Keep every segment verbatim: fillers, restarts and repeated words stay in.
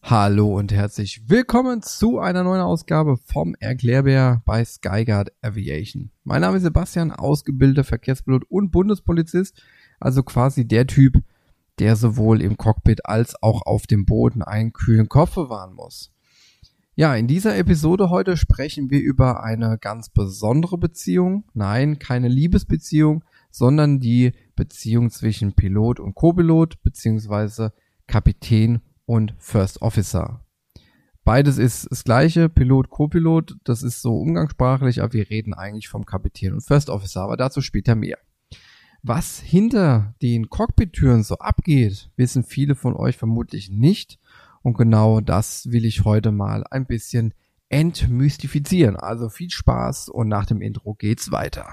Hallo und herzlich willkommen zu einer neuen Ausgabe vom Erklärbär bei Skyguard Aviation. Mein Name ist Sebastian, ausgebildeter Verkehrspilot und Bundespolizist, also quasi der Typ, der sowohl im Cockpit als auch auf dem Boden einen kühlen Kopf bewahren muss. Ja, in dieser Episode heute sprechen wir über eine ganz besondere Beziehung. Nein, keine Liebesbeziehung, sondern die Beziehung zwischen Pilot und Co-Pilot bzw. Kapitän und First Officer. Beides ist das gleiche, Pilot, Co-Pilot, das ist so umgangssprachlich, aber wir reden eigentlich vom Kapitän und First Officer, aber dazu später mehr. Was hinter den Cockpit-Türen so abgeht, wissen viele von euch vermutlich nicht und genau das will ich heute mal ein bisschen entmystifizieren. Also viel Spaß und nach dem Intro geht's weiter.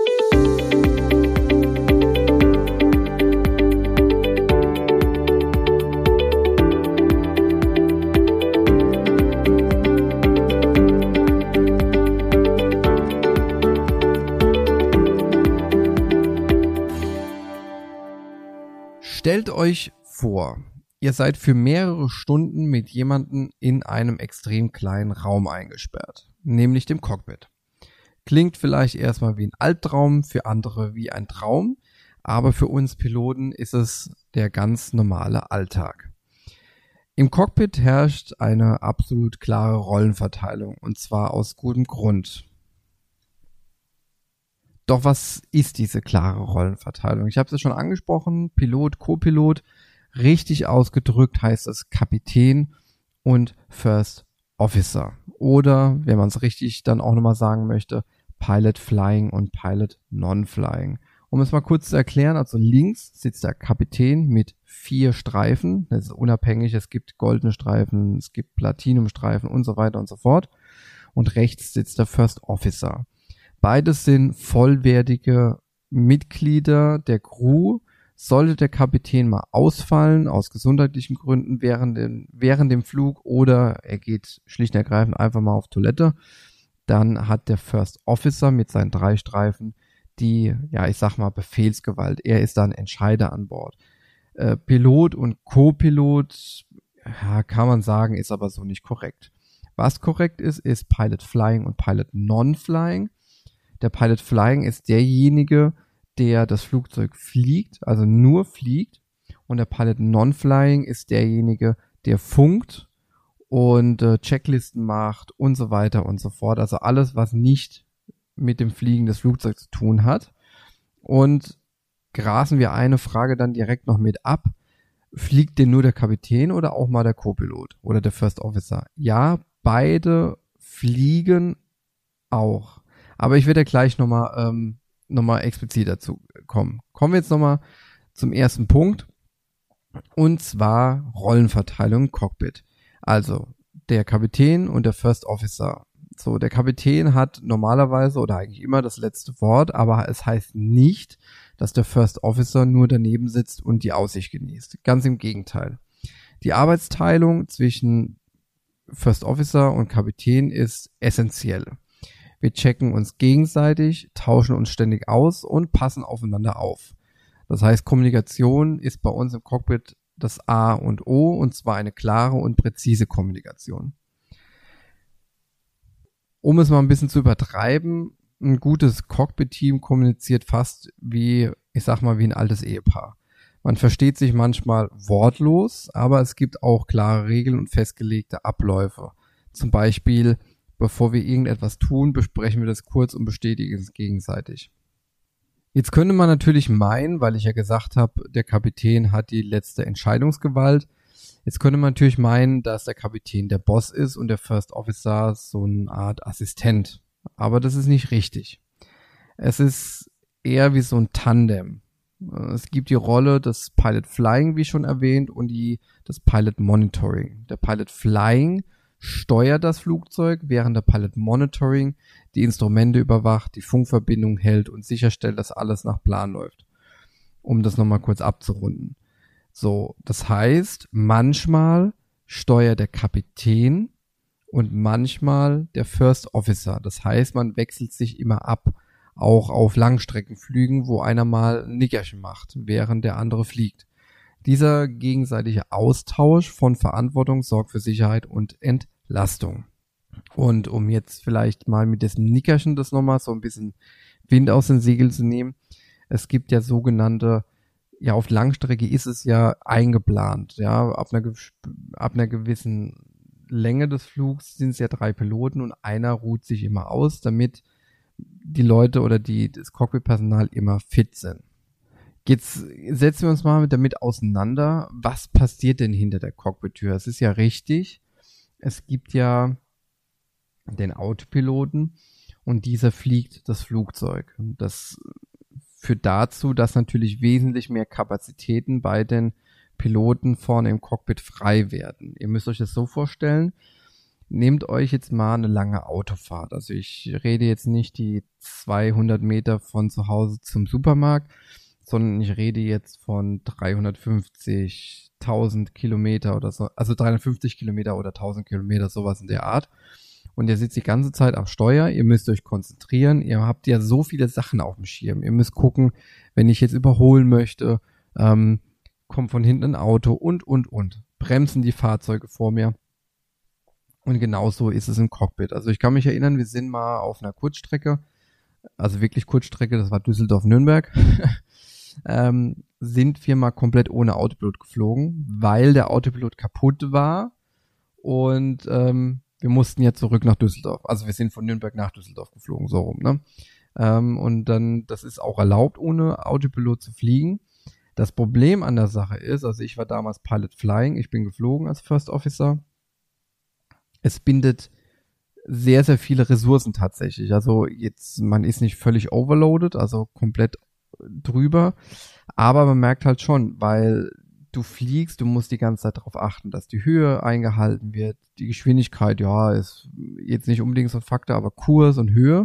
Stellt euch vor, ihr seid für mehrere Stunden mit jemandem in einem extrem kleinen Raum eingesperrt, nämlich dem Cockpit. Klingt vielleicht erstmal wie ein Albtraum, für andere wie ein Traum, aber für uns Piloten ist es der ganz normale Alltag. Im Cockpit herrscht eine absolut klare Rollenverteilung und zwar aus gutem Grund. Doch was ist diese klare Rollenverteilung? Ich habe es ja schon angesprochen, Pilot, Co-Pilot, richtig ausgedrückt heißt es Kapitän und First Officer. Oder, wenn man es richtig dann auch nochmal sagen möchte, Pilot Flying und Pilot Non-Flying. Um es mal kurz zu erklären, also links sitzt der Kapitän mit vier Streifen, das ist unabhängig, es gibt goldene Streifen, es gibt Platinumstreifen und so weiter und so fort. Und rechts sitzt der First Officer. Beides sind vollwertige Mitglieder der Crew. Sollte der Kapitän mal ausfallen, aus gesundheitlichen Gründen während dem, während dem Flug oder er geht schlicht und ergreifend einfach mal auf Toilette, dann hat der First Officer mit seinen drei Streifen die, ja ich sag mal, Befehlsgewalt. Er ist dann Entscheider an Bord. Äh, Pilot und Co-Pilot, ja, kann man sagen, ist aber so nicht korrekt. Was korrekt ist, ist Pilot Flying und Pilot Non-Flying. Der Pilot Flying ist derjenige, der das Flugzeug fliegt, also nur fliegt. Und der Pilot Non-Flying ist derjenige, der funkt und äh, Checklisten macht und so weiter und so fort. Also alles, was nicht mit dem Fliegen des Flugzeugs zu tun hat. Und grasen wir eine Frage dann direkt noch mit ab. Fliegt denn nur der Kapitän oder auch mal der Co-Pilot oder der First Officer? Ja, beide fliegen auch. Aber ich werde ja gleich nochmal ähm, noch mal explizit dazu kommen. Kommen wir jetzt nochmal zum ersten Punkt. Und zwar Rollenverteilung im Cockpit. Also der Kapitän und der First Officer. So, der Kapitän hat normalerweise oder eigentlich immer das letzte Wort, aber es heißt nicht, dass der First Officer nur daneben sitzt und die Aussicht genießt. Ganz im Gegenteil. Die Arbeitsteilung zwischen First Officer und Kapitän ist essentiell. Wir checken uns gegenseitig, tauschen uns ständig aus und passen aufeinander auf. Das heißt, Kommunikation ist bei uns im Cockpit das A und O und zwar eine klare und präzise Kommunikation. Um es mal ein bisschen zu übertreiben, ein gutes Cockpit-Team kommuniziert fast wie, ich sag mal, wie ein altes Ehepaar. Man versteht sich manchmal wortlos, aber es gibt auch klare Regeln und festgelegte Abläufe. Zum Beispiel, bevor wir irgendetwas tun, besprechen wir das kurz und bestätigen es gegenseitig. Jetzt könnte man natürlich meinen, weil ich ja gesagt habe, der Kapitän hat die letzte Entscheidungsgewalt. Jetzt könnte man natürlich meinen, dass der Kapitän der Boss ist und der First Officer so eine Art Assistent. Aber das ist nicht richtig. Es ist eher wie so ein Tandem. Es gibt die Rolle des Pilot Flying, wie schon erwähnt, und die des Pilot Monitoring. Der Pilot Flying steuert das Flugzeug, während der Pilot Monitoring die Instrumente überwacht, die Funkverbindung hält und sicherstellt, dass alles nach Plan läuft. Um das nochmal kurz abzurunden. So, das heißt, manchmal steuert der Kapitän und manchmal der First Officer. Das heißt, man wechselt sich immer ab, auch auf Langstreckenflügen, wo einer mal ein Nickerchen macht, während der andere fliegt. Dieser gegenseitige Austausch von Verantwortung sorgt für Sicherheit und Entlastung. Und um jetzt vielleicht mal mit diesem Nickerchen das nochmal so ein bisschen Wind aus den Segeln zu nehmen, es gibt ja sogenannte, ja auf Langstrecke ist es ja eingeplant, ja, ab einer, ab einer gewissen Länge des Flugs sind es ja drei Piloten und einer ruht sich immer aus, damit die Leute oder die, das Cockpitpersonal immer fit sind. Jetzt setzen wir uns mal damit auseinander, was passiert denn hinter der Cockpit-Tür? Es ist ja richtig, es gibt ja den Autopiloten und dieser fliegt das Flugzeug. Und das führt dazu, dass natürlich wesentlich mehr Kapazitäten bei den Piloten vorne im Cockpit frei werden. Ihr müsst euch das so vorstellen, nehmt euch jetzt mal eine lange Autofahrt. Also ich rede jetzt nicht die zweihundert Meter von zu Hause zum Supermarkt, sondern ich rede jetzt von dreihundertfünfzigtausend Kilometer oder so, also dreihundertfünfzig Kilometer oder tausend Kilometer, sowas in der Art. Und ihr sitzt die ganze Zeit am Steuer, ihr müsst euch konzentrieren, ihr habt ja so viele Sachen auf dem Schirm. Ihr müsst gucken, wenn ich jetzt überholen möchte, ähm, kommt von hinten ein Auto und, und, und. Bremsen die Fahrzeuge vor mir. Und genauso ist es im Cockpit. Also ich kann mich erinnern, wir sind mal auf einer Kurzstrecke, also wirklich Kurzstrecke, das war Düsseldorf-Nürnberg, ähm, sind wir mal komplett ohne Autopilot geflogen, weil der Autopilot kaputt war und ähm, wir mussten ja zurück nach Düsseldorf. Also wir sind von Nürnberg nach Düsseldorf geflogen, so rum, ne? Ähm, und dann, das ist auch erlaubt, ohne Autopilot zu fliegen. Das Problem an der Sache ist, also ich war damals Pilot Flying, ich bin geflogen als First Officer. Es bindet sehr, sehr viele Ressourcen tatsächlich. Also jetzt, man ist nicht völlig overloaded, also komplett drüber, aber man merkt halt schon, weil du fliegst, du musst die ganze Zeit darauf achten, dass die Höhe eingehalten wird, die Geschwindigkeit, ja, ist jetzt nicht unbedingt so ein Faktor, aber Kurs und Höhe.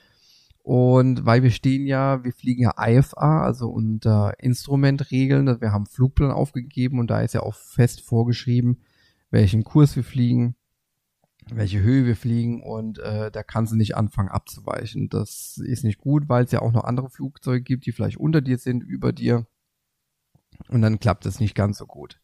Und weil wir stehen ja, wir fliegen ja I F A, also unter Instrumentregeln, wir haben Flugplan aufgegeben und da ist ja auch fest vorgeschrieben, welchen Kurs wir fliegen, welche Höhe wir fliegen und äh, da kannst du nicht anfangen abzuweichen. Das ist nicht gut, weil es ja auch noch andere Flugzeuge gibt, die vielleicht unter dir sind, über dir und dann klappt es nicht ganz so gut.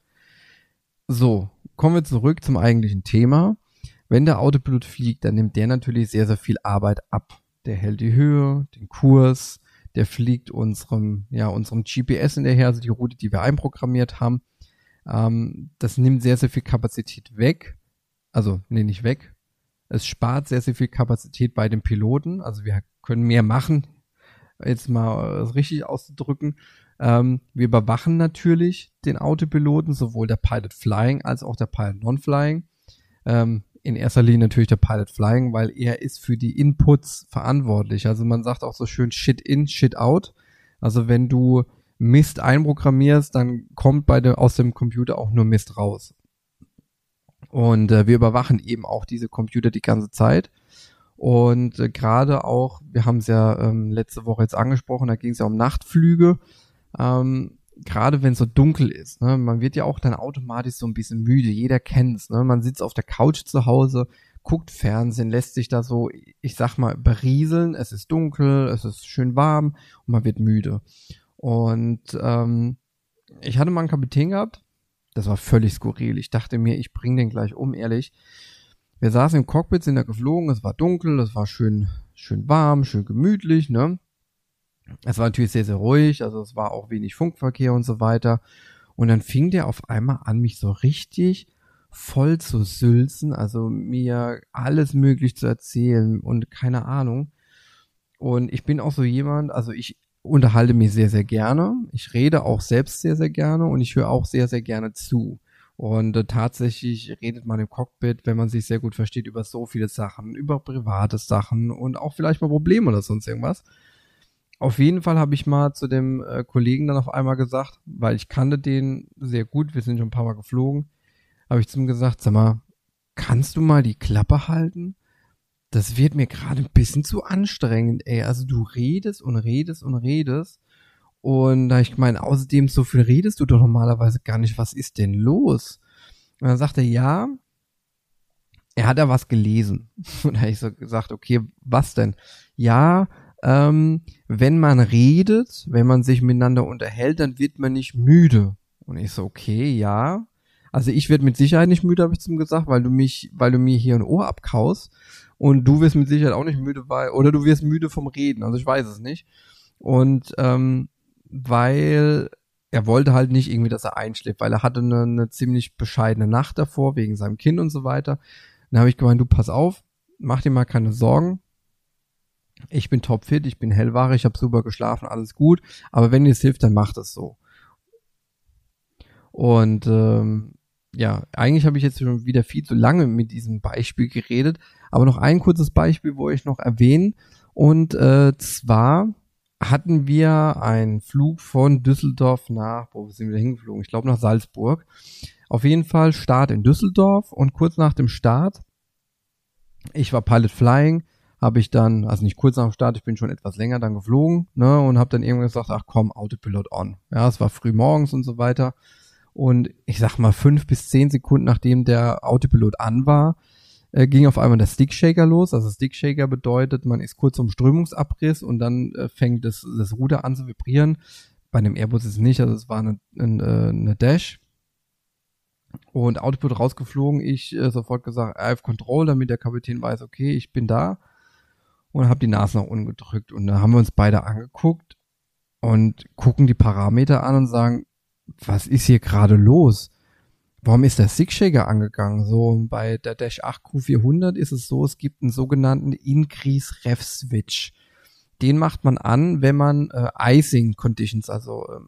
So, kommen wir zurück zum eigentlichen Thema. Wenn der Autopilot fliegt, dann nimmt der natürlich sehr, sehr viel Arbeit ab. Der hält die Höhe, den Kurs, der fliegt unserem, ja, unserem G P S hinterher, also die Route, die wir einprogrammiert haben. Ähm, das nimmt sehr, sehr viel Kapazität weg. Also, nee, nicht weg. Es spart sehr, sehr viel Kapazität bei den Piloten. Also wir können mehr machen, jetzt mal es richtig auszudrücken. Ähm, wir überwachen natürlich den Autopiloten, sowohl der Pilot Flying als auch der Pilot Non-Flying. Ähm, in erster Linie natürlich der Pilot Flying, weil er ist für die Inputs verantwortlich. Also man sagt auch so schön Shit in, Shit out. Also wenn du Mist einprogrammierst, dann kommt bei der, aus dem Computer auch nur Mist raus. Und äh, wir überwachen eben auch diese Computer die ganze Zeit. Und äh, gerade auch, wir haben es ja ähm, letzte Woche jetzt angesprochen, da ging es ja um Nachtflüge. Ähm, gerade wenn es so dunkel ist, ne, man wird ja auch dann automatisch so ein bisschen müde, jeder kennt's, ne, man sitzt auf der Couch zu Hause, guckt Fernsehen, lässt sich da so, ich sag mal, berieseln, es ist dunkel, es ist schön warm und man wird müde. Und ähm, ich hatte mal einen Kapitän gehabt, das war völlig skurril, ich dachte mir, ich bring den gleich um, ehrlich. Wir saßen im Cockpit, sind da geflogen, es war dunkel, es war schön, schön warm, schön gemütlich, ne. Es war natürlich sehr, sehr ruhig, also es war auch wenig Funkverkehr und so weiter. Und dann fing der auf einmal an, mich so richtig voll zu sülzen, also mir alles möglich zu erzählen und keine Ahnung. Und ich bin auch so jemand, also ich unterhalte mich sehr, sehr gerne. Ich rede auch selbst sehr, sehr gerne und ich höre auch sehr, sehr gerne zu. Und äh, tatsächlich redet man im Cockpit, wenn man sich sehr gut versteht, über so viele Sachen, über private Sachen und auch vielleicht mal Probleme oder sonst irgendwas. Auf jeden Fall habe ich mal zu dem äh, Kollegen dann auf einmal gesagt, weil ich kannte den sehr gut, wir sind schon ein paar Mal geflogen, habe ich zu ihm gesagt, sag mal, kannst du mal die Klappe halten? Das wird mir gerade ein bisschen zu anstrengend, ey. Also du redest und redest und redest und da hab ich gemeint, außerdem so viel redest du doch normalerweise gar nicht, was ist denn los? Und dann sagte er, ja, er hat ja was gelesen. Und da habe ich so gesagt, okay, was denn? Ja, Ähm, wenn man redet, wenn man sich miteinander unterhält, dann wird man nicht müde. Und ich so, okay, ja. Also ich werde mit Sicherheit nicht müde, habe ich zu ihm gesagt, weil du mich, weil du mir hier ein Ohr abkaust. Und du wirst mit Sicherheit auch nicht müde, weil, oder du wirst müde vom Reden. Also ich weiß es nicht. Und ähm, weil er wollte halt nicht irgendwie, dass er einschläft, weil er hatte eine, eine ziemlich bescheidene Nacht davor, wegen seinem Kind und so weiter. Dann habe ich gemeint, du pass auf, mach dir mal keine Sorgen. Ich bin topfit, ich bin hellwach, ich habe super geschlafen, alles gut. Aber wenn dir es hilft, dann mach das so. Und ähm, ja, eigentlich habe ich jetzt schon wieder viel zu lange mit diesem Beispiel geredet, aber noch ein kurzes Beispiel wollte ich noch erwähnen. Und äh, zwar hatten wir einen Flug von Düsseldorf nach, wo sind wir da hingeflogen? Ich glaube nach Salzburg. Auf jeden Fall Start in Düsseldorf und kurz nach dem Start, ich war Pilot Flying, habe ich dann, also nicht kurz nach dem Start, ich bin schon etwas länger dann geflogen, ne, und habe dann irgendwann gesagt, ach komm, Autopilot on. Ja, es war früh morgens und so weiter. Und ich sag mal, fünf bis zehn Sekunden nachdem der Autopilot an war, äh, ging auf einmal der Stickshaker los. Also Stickshaker bedeutet, man ist kurz zum Strömungsabriss und dann äh, fängt das, das Ruder an zu vibrieren. Bei einem Airbus ist es nicht, also es war eine, eine, eine Dash. Und Autopilot rausgeflogen, ich äh, sofort gesagt, I have control, damit der Kapitän weiß, okay, ich bin da. Und habe die Nase nach unten gedrückt. Und da haben wir uns beide angeguckt und gucken die Parameter an und sagen, was ist hier gerade los? Warum ist der Stickshaker angegangen? So, bei der Dash acht Q vierhundert ist es so, es gibt einen sogenannten Increase Ref Switch. Den macht man an, wenn man äh, Icing Conditions, also äh,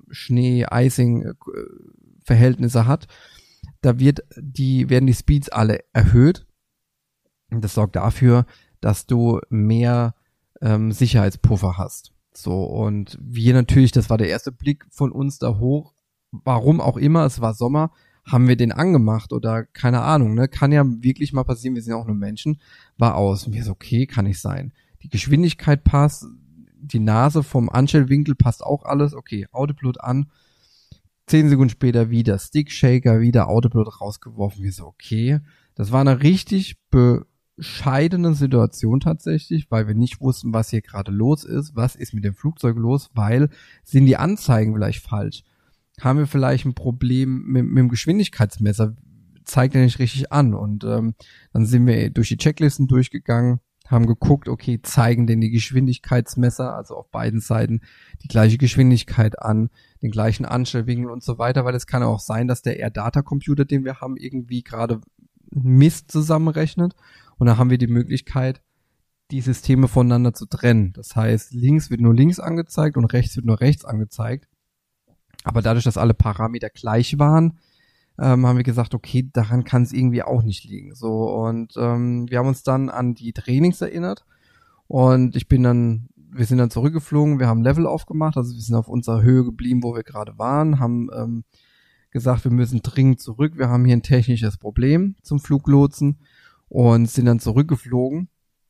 Schnee-Icing-Verhältnisse hat. Da wird die, werden die Speeds alle erhöht. Und das sorgt dafür, dass du mehr ähm, Sicherheitspuffer hast. So, und wir natürlich, das war der erste Blick von uns da hoch, warum auch immer, es war Sommer, haben wir den angemacht oder keine Ahnung, ne, kann ja wirklich mal passieren, wir sind ja auch nur Menschen, war aus. Und wir so, okay, kann nicht sein. Die Geschwindigkeit passt, die Nase vom Anstellwinkel passt auch alles, okay, Autopilot an, zehn Sekunden später wieder Stickshaker, wieder Autopilot rausgeworfen, wir so, okay, das war eine richtig bescheidene Situation tatsächlich, weil wir nicht wussten, was hier gerade los ist, was ist mit dem Flugzeug los, weil sind die Anzeigen vielleicht falsch. Haben wir vielleicht ein Problem mit, mit dem Geschwindigkeitsmesser, zeigt er nicht richtig an. Und ähm, dann sind wir durch die Checklisten durchgegangen, haben geguckt, okay, zeigen denn die Geschwindigkeitsmesser, also auf beiden Seiten, die gleiche Geschwindigkeit an, den gleichen Anstellwinkel und so weiter, weil es kann auch sein, dass der Air-Data-Computer, den wir haben, irgendwie gerade Mist zusammenrechnet. Und da haben wir die Möglichkeit, die Systeme voneinander zu trennen. Das heißt, links wird nur links angezeigt und rechts wird nur rechts angezeigt. Aber dadurch, dass alle Parameter gleich waren, ähm, haben wir gesagt, okay, daran kann es irgendwie auch nicht liegen. So, und ähm, wir haben uns dann an die Trainings erinnert und ich bin dann, wir sind dann zurückgeflogen, wir haben Level aufgemacht, also wir sind auf unserer Höhe geblieben, wo wir gerade waren, haben ähm, gesagt, wir müssen dringend zurück, wir haben hier ein technisches Problem zum Fluglotsen und sind dann zurückgeflogen.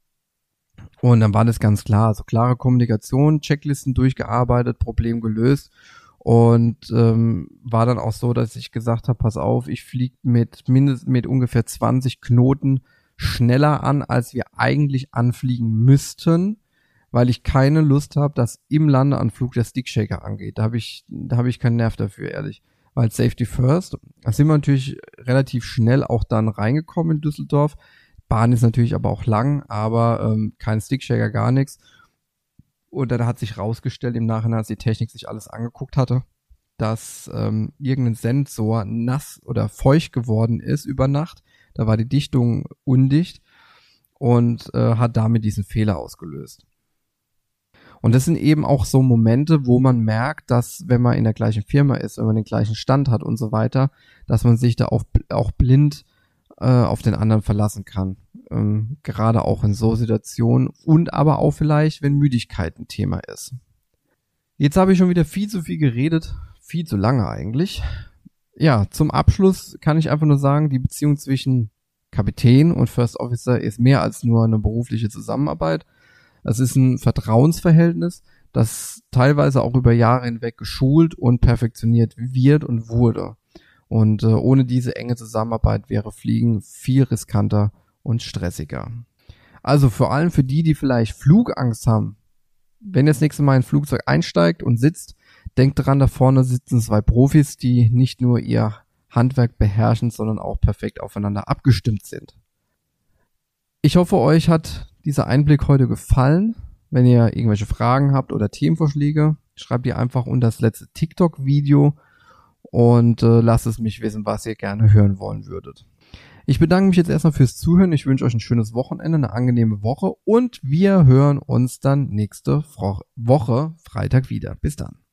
Und dann war das ganz klar, also klare Kommunikation, Checklisten durchgearbeitet, Problem gelöst. Und ähm, war dann auch so, dass ich gesagt habe, pass auf, ich fliege mit mindestens mit ungefähr zwanzig Knoten schneller an, als wir eigentlich anfliegen müssten, weil ich keine Lust habe, dass im Landeanflug der Stickshaker angeht. Da habe ich, da habe ich keinen Nerv dafür, ehrlich. Weil Safety First, da sind wir natürlich relativ schnell auch dann reingekommen in Düsseldorf. Bahn ist natürlich aber auch lang, aber ähm, kein Stickshaker, gar nichts. Und dann hat sich rausgestellt im Nachhinein, als die Technik sich alles angeguckt hatte, dass ähm, irgendein Sensor nass oder feucht geworden ist über Nacht. Da war die Dichtung undicht und äh, hat damit diesen Fehler ausgelöst. Und das sind eben auch so Momente, wo man merkt, dass wenn man in der gleichen Firma ist, wenn man den gleichen Stand hat und so weiter, dass man sich da auch, auch blind äh, auf den anderen verlassen kann. Ähm, gerade auch in so Situationen und aber auch vielleicht, wenn Müdigkeit ein Thema ist. Jetzt habe ich schon wieder viel zu viel geredet, viel zu lange eigentlich. Ja, zum Abschluss kann ich einfach nur sagen, die Beziehung zwischen Kapitän und First Officer ist mehr als nur eine berufliche Zusammenarbeit. Es ist ein Vertrauensverhältnis, das teilweise auch über Jahre hinweg geschult und perfektioniert wird und wurde. Und äh, ohne diese enge Zusammenarbeit wäre Fliegen viel riskanter und stressiger. Also vor allem für die, die vielleicht Flugangst haben, wenn ihr das nächste Mal in ein Flugzeug einsteigt und sitzt, Denkt dran, da vorne sitzen zwei Profis, die nicht nur ihr Handwerk beherrschen, sondern auch perfekt aufeinander abgestimmt sind. Ich hoffe, euch hat dieser Einblick heute gefallen. Wenn ihr irgendwelche Fragen habt oder Themenvorschläge, schreibt ihr einfach unter das letzte TikTok-Video und äh, lasst es mich wissen, was ihr gerne hören wollen würdet. Ich bedanke mich jetzt erstmal fürs Zuhören. Ich wünsche euch ein schönes Wochenende, eine angenehme Woche und wir hören uns dann nächste Woche Freitag wieder. Bis dann.